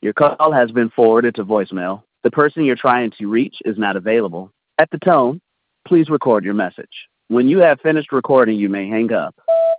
Your call has been forwarded to voicemail. The person you're trying to reach is not available. At the tone, please record your message. When you have finished recording, you may hang up.